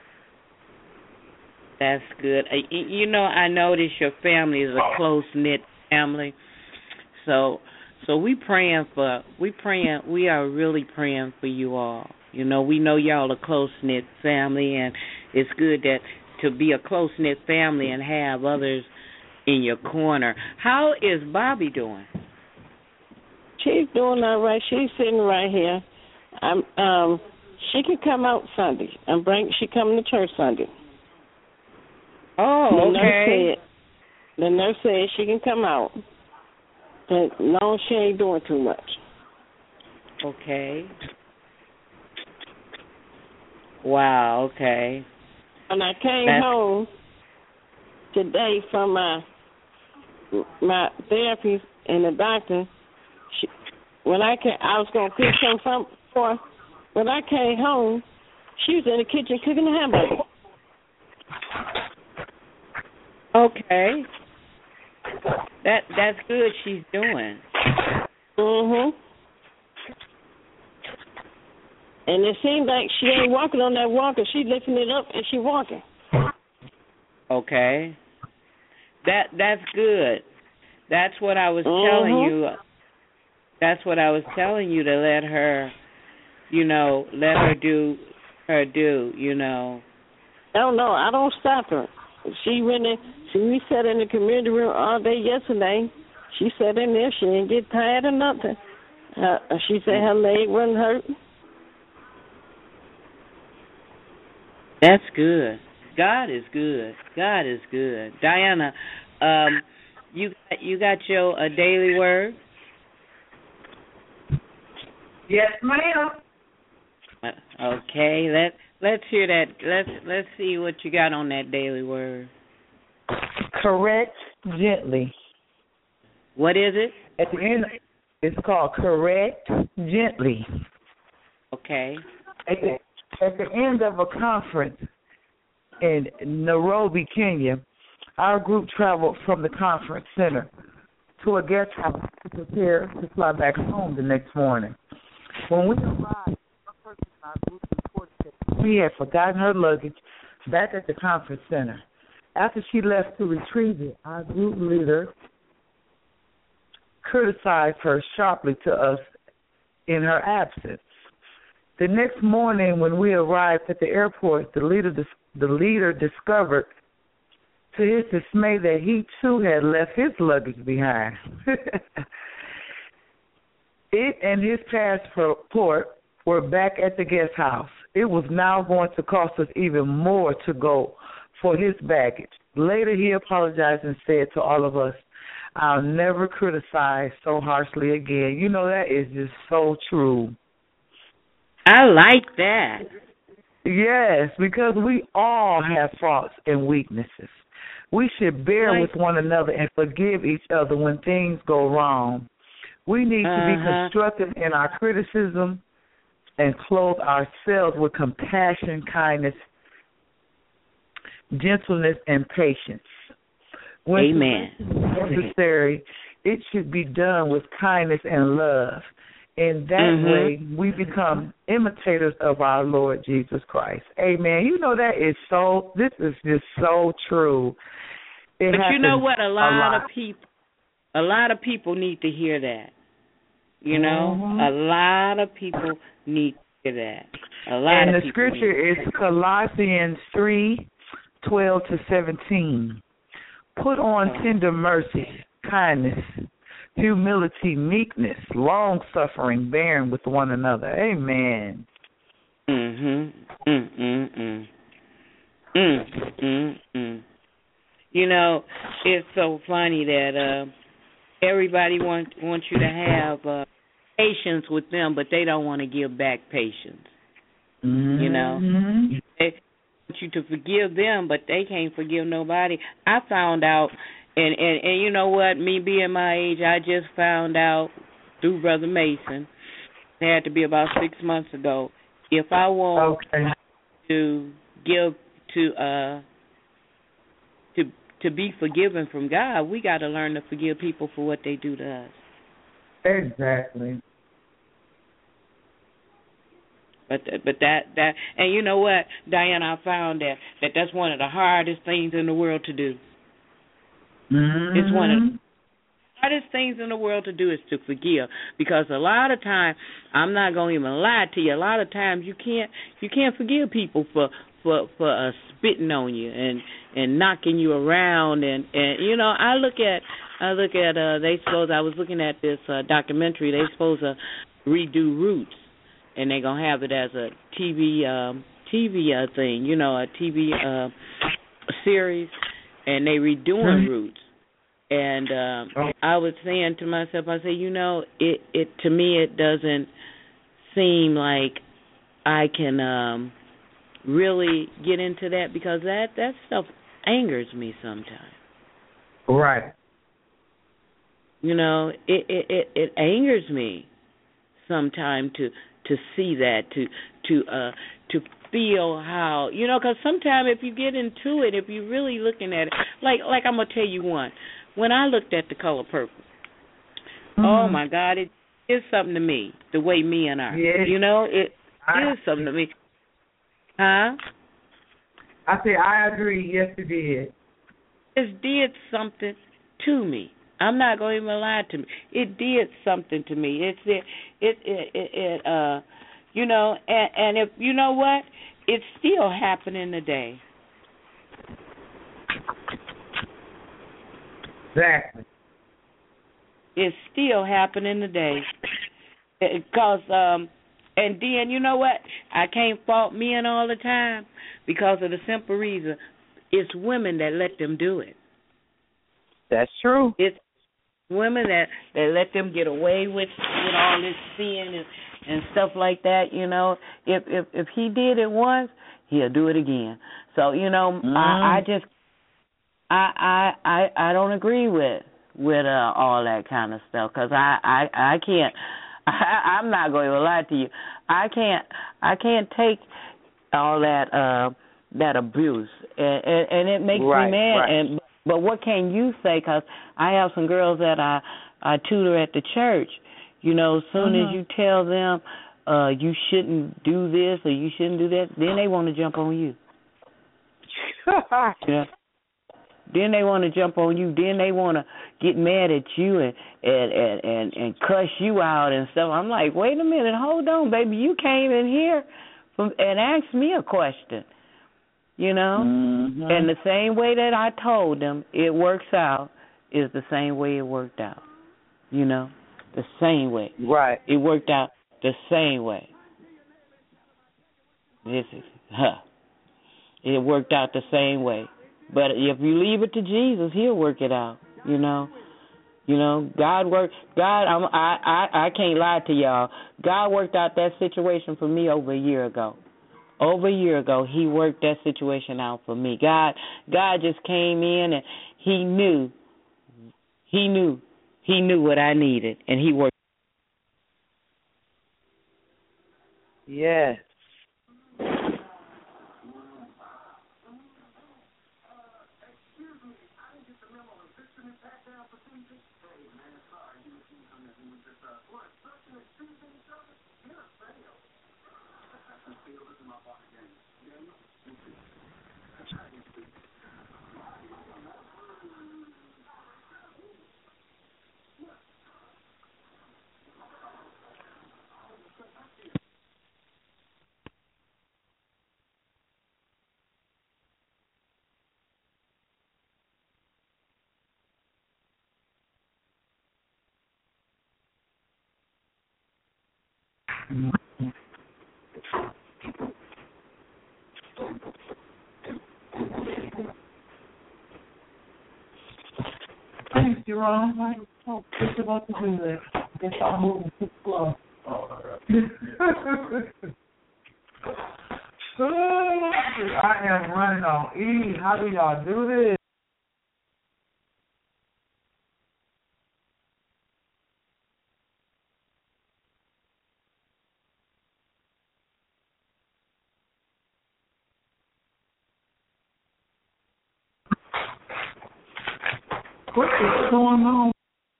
That's good. Uh, y- You know, I notice your family is a close knit family. So, so we praying for we praying we are really praying for you all. You know, we know y'all a close knit family, and it's good that to be a close knit family and have others in your corner. How is Bobby doing? She's doing all right. She's sitting right here. I'm um. She can come out Sunday and bring. She coming to church Sunday. Oh, the okay. Nurse said, the nurse said she can come out, but long as she ain't doing too much. Okay. Wow. Okay. When I came That's... home today from my my therapy and the doctor, she, when I came, I was gonna cook something for. When I came home, she was in the kitchen cooking a hamburger. Okay. That that's good she's doing. Mhm. And it seems like she ain't walking on that walker. She lifting it up and she walking. Okay. That that's good. That's what I was Mhm. telling you. That's what I was telling you to let her, you know, let her do her do, you know. No, no, I don't stop her. She went in, she, we sat in the community room all day yesterday. She sat in there. She didn't get tired or nothing. Uh, she said her leg wasn't hurt. That's good. God is good. God is good. Diana, um, you you got your a daily word? Yes, ma'am. Uh, Okay, let let's hear that. Let's let's see what you got on that daily word. Correct gently. What is it? At the end, it's called correct gently. Okay. At the, at the end of a conference in Nairobi, Kenya, our group traveled from the conference center to a guest house to prepare to fly back home the next morning. When we arrived, one person in our group reported that she had forgotten her luggage back at the conference center. After she left to retrieve it, our group leader criticized her sharply to us in her absence. The next morning, when we arrived at the airport, the leader the leader discovered, to his dismay, that he too had left his luggage behind. It and his passport were back at the guest house. It was now going to cost us even more to go for his baggage. Later, he apologized and said to all of us, "I'll never criticize so harshly again." You know, that is just so true. I like that. Yes, because we all have faults and weaknesses. We should bear Like, with one another and forgive each other when things go wrong. We need uh-huh. to be constructive in our criticism and clothe ourselves with compassion, kindness, gentleness, and patience. When Amen. necessary, it should be done with kindness and love. In that mm-hmm. way, we become imitators of our Lord Jesus Christ. Amen. You know, that is so, this is just so true. It but you know what? A lot, a lot of people, a lot of people need to hear that. You know, mm-hmm. a lot of people need to hear that. A lot and of the people scripture is Colossians three, twelve to seventeen. Put on tender mercy, kindness, humility, meekness, long-suffering, bearing with one another. Amen. Mm-hmm. Mm-mm-mm. Mm-mm-mm. You know, it's so funny that uh, everybody wants wants you to have uh, patience with them, but they don't want to give back patience. Mm-hmm. You know, they want you to forgive them, but they can't forgive nobody. I found out, and, and, and you know what, me being my age, I just found out through Brother Mason, it had to be about six months ago, if I want okay. to give to uh to to be forgiven from God, we got to learn to forgive people for what they do to us. Exactly. But but that that and you know what, Diane, I found that, that that's one of the hardest things in the world to do. Mm-hmm. It's one of the hardest things in the world to do is to forgive, because a lot of times, I'm not going to even lie to you, a lot of times you can't you can't forgive people for for for uh, spitting on you and and knocking you around, and and you know, I look at I look at uh they suppose I was looking at this uh, documentary, they supposed to redo Roots, and they're going to have it as a T V um T V uh, thing, you know, a T V uh series, and they redoing mm-hmm. Roots. And um, oh. I was saying to myself, I say, you know, it, it to me it doesn't seem like I can um, really get into that, because that, that stuff angers me sometimes. Right. You know, it it, it, it angers me sometimes to to see that, to to uh, to feel how, you know, because sometimes if you get into it, if you're really looking at it, like like I'm gonna tell you one. When I looked at The Color Purple, mm-hmm. oh, my God, it is something to me, the way men are. Yes. You know, it I, is something to me. Huh? I said, I agree. Yes, it did. It did something to me. I'm not going to even lie to me. It did something to me. It's it, it, it, it, it uh, you know, and, and if, you know what? It's still happening today. Exactly. It's still happening today. Because, um, and then, you know what? I can't fault men all the time, because of the simple reason, it's women that let them do it. That's true. It's women that, that let them get away with, with all this sin and, and stuff like that, you know. If, if if he did it once, he'll do it again. So, you know, mm. I, I just... I, I I I don't agree with with uh, all that kind of stuff, because I, I I can't I, I'm not going to lie to you, I can't I can't take all that uh, that abuse, and, and, and it makes right, me mad. Right. And but what can you say? Because I have some girls that I I tutor at the church. You know, as soon mm-hmm. as you tell them uh, you shouldn't do this or you shouldn't do that, then they want to jump on you. Yeah. Then they want to jump on you. Then they want to get mad at you and, and and and and cuss you out and stuff. I'm like, wait a minute, hold on, baby. You came in here from, and asked me a question, you know. Mm-hmm. And the same way that I told them it works out is the same way it worked out, you know. the same way. Right. It worked out the same way. This is, huh. It worked out the same way. But if you leave it to Jesus, He'll work it out, you know. You know, God worked, God, I'm, I, I, I can't lie to y'all. God worked out that situation for me over a year ago. Over a year ago, He worked that situation out for me. God, God just came in and He knew, He knew, He knew what I needed, and He worked. Yes. Thanks, Jerome. I'm so just about to do that. Guess I'm moving too slow. I am running on E. How do y'all do this? What is going on?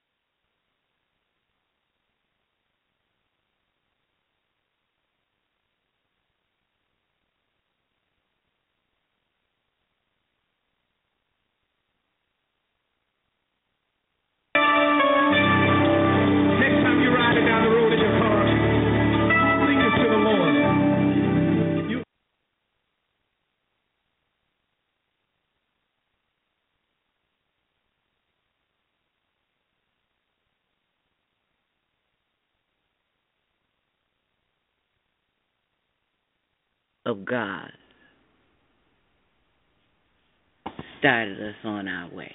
Next time you're riding down the road in your car, sing this to the Lord. You Of God started us on our way.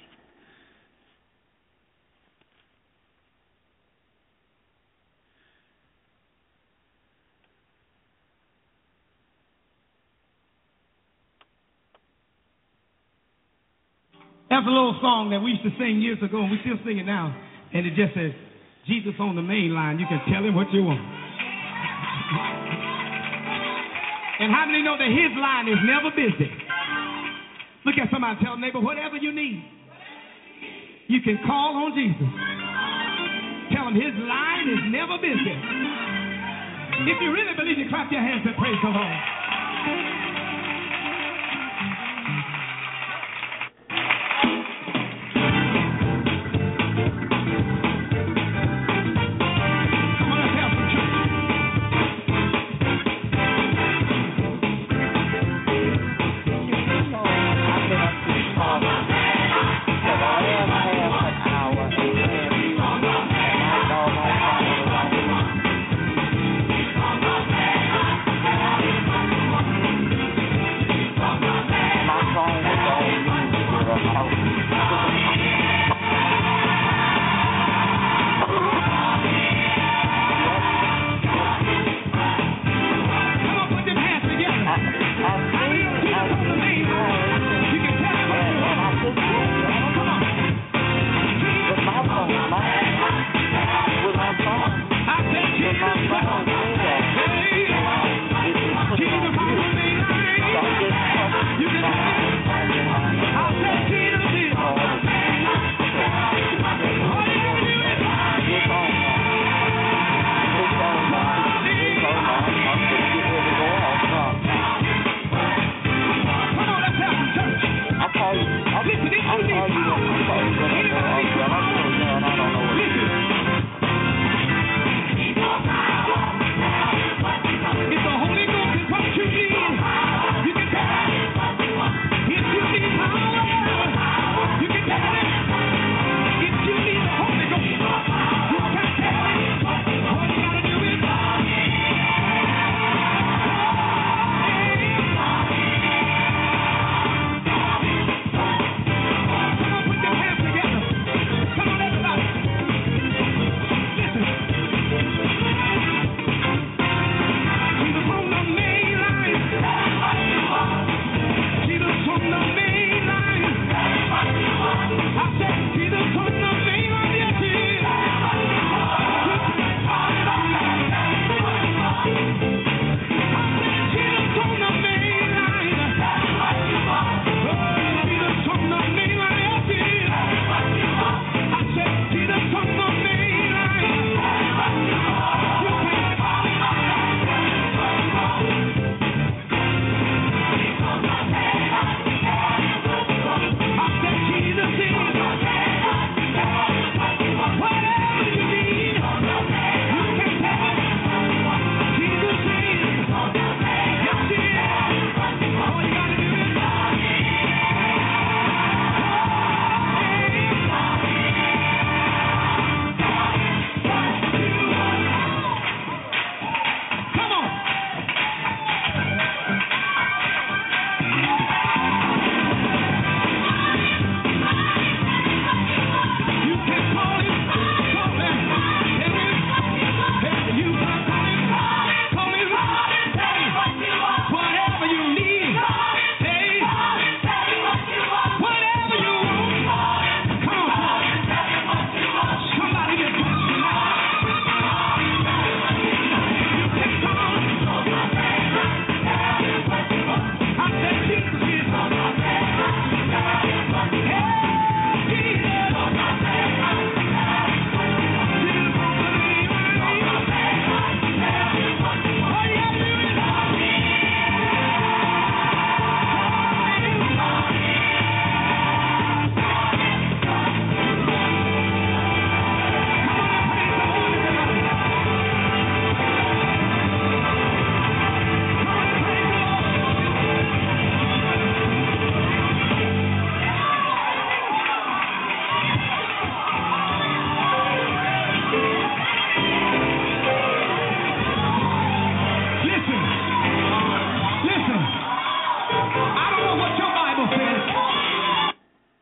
That's a little song that we used to sing years ago, and we still sing it now. And it just says, Jesus on the main line. You can tell Him what you want. And how many know that His line is never busy? Look at somebody, tell a neighbor, whatever you need, you can call on Jesus. Tell Him His line is never busy. If you really believe it, clap your hands and praise the Lord. If you need the Holy Ghost, you can tell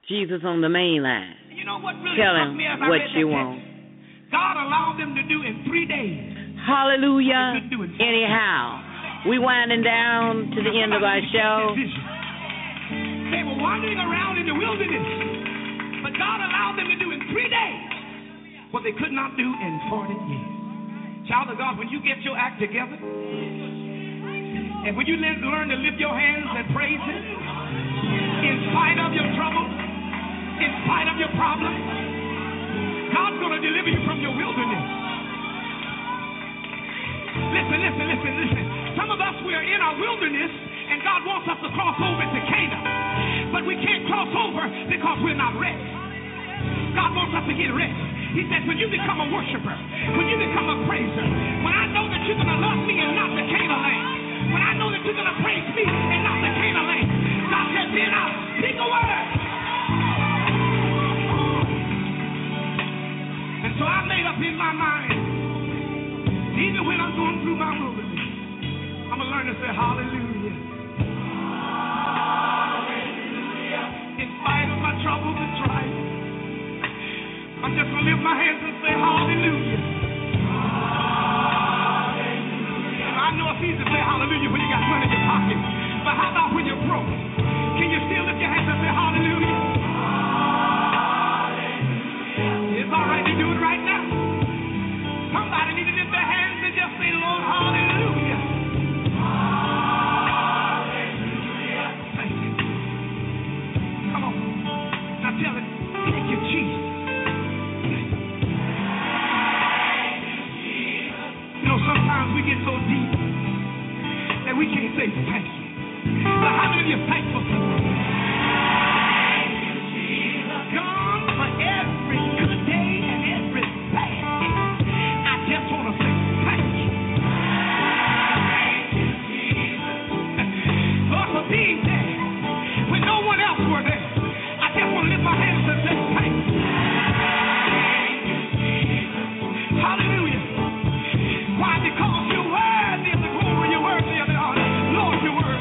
Jesus on the main line. You know what really Tell struck him me as I what read you that want. text? God allowed them to do in three days. Hallelujah. They couldn't do it. Anyhow, we winding down to the end of our show. They were wandering around in the wilderness, but God allowed them to do in three days what they could not do in forty years. Child of God, when you get your act together, and when you learn to lift your hands and praise Him, in spite of your trouble, in spite of your problems, God's going to deliver you from your wilderness. Listen, listen, listen, listen. Some of us, we are in our wilderness, and God wants us to cross over to Canaan. But we can't cross over because we're not ready. God wants us to get ready. He says, when you become a worshiper, when you become a praiser, when I know that you're going to love me and not the Canaan land, when I know that you're going to praise me and not the Canaan land, God said, then I'll speak a word. And so I made up in my mind, even when I'm going through my wilderness, I'm going to learn to say hallelujah. Hallelujah. In spite of my troubles and trials, I'm just going to lift my hands and say hallelujah. Hallelujah. I know it's easy to say hallelujah when you got money in your pocket, but how about when you're broke? Can you still lift your hands and say hallelujah? Hallelujah. It's all right to do it right now. Somebody need to lift their hands and just say, Lord, hallelujah. Hallelujah. Thank you. Come on. Now tell it, thank you, Jesus. You know, sometimes we get so deep that we can't say thank you. But how many of you are thankful for that? Thank you, Jesus. God, for every good day and every bad day, I just want to say thank you. Thank you, Jesus. Lord, for being there when no one else were there, I just want to lift my hands and say thank you. Thank you, Jesus. Hallelujah. Why? Because you're worthy of the glory, you're worthy of the honor. Lord, you're worthy.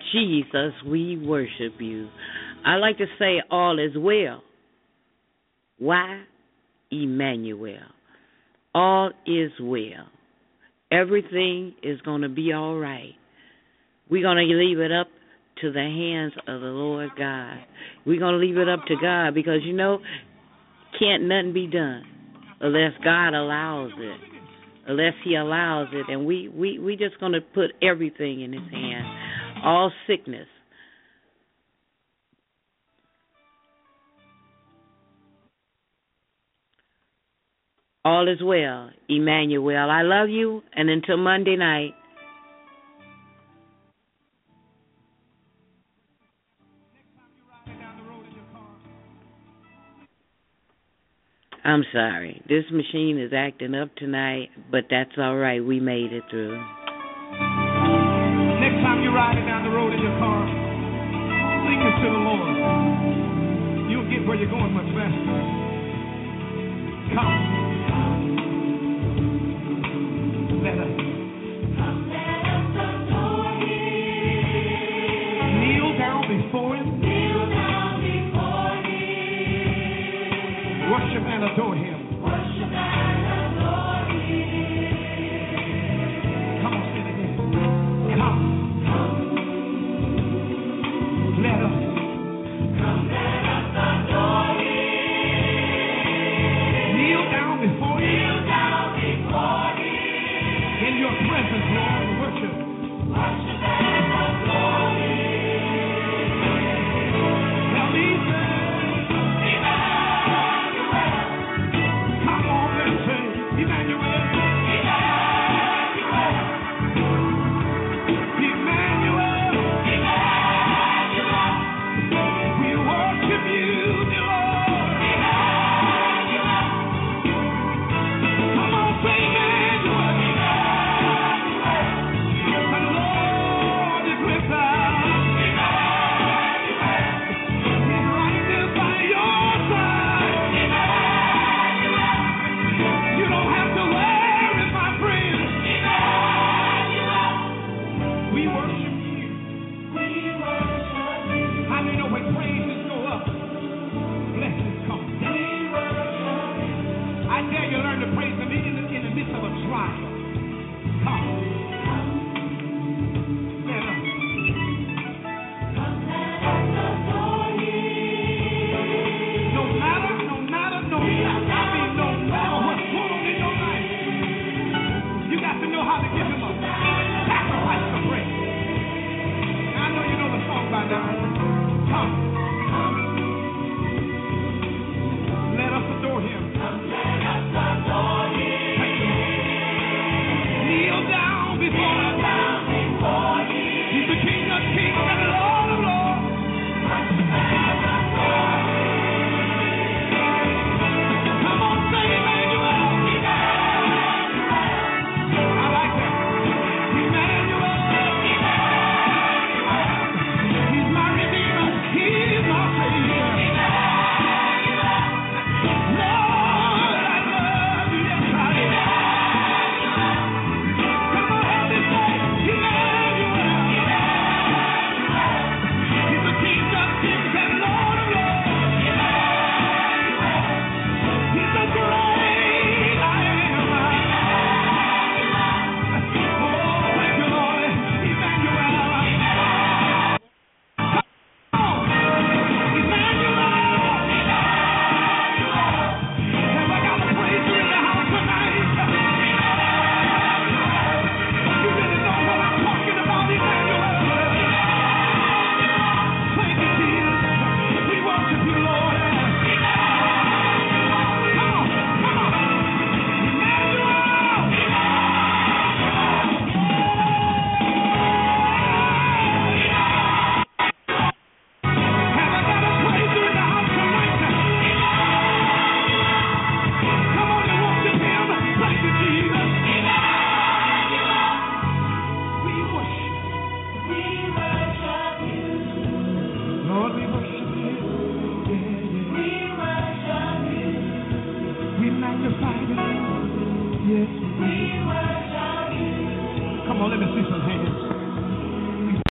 Jesus, we worship you. I like to say all is well. Why? Emmanuel. All is well. Everything is going to be all right. We're going to leave it up to the hands of the Lord God. We're going to leave it up to God because, you know, can't nothing be done unless God allows it, unless he allows it. And we, we, we just going to put everything in his hand, all sickness. All is well, Emmanuel. I love you, and until Monday night. I'm sorry. This machine is acting up tonight, but that's all right. We made it through. Next time you're riding down the road in your car, sing this to the Lord. You'll get where you're going much faster.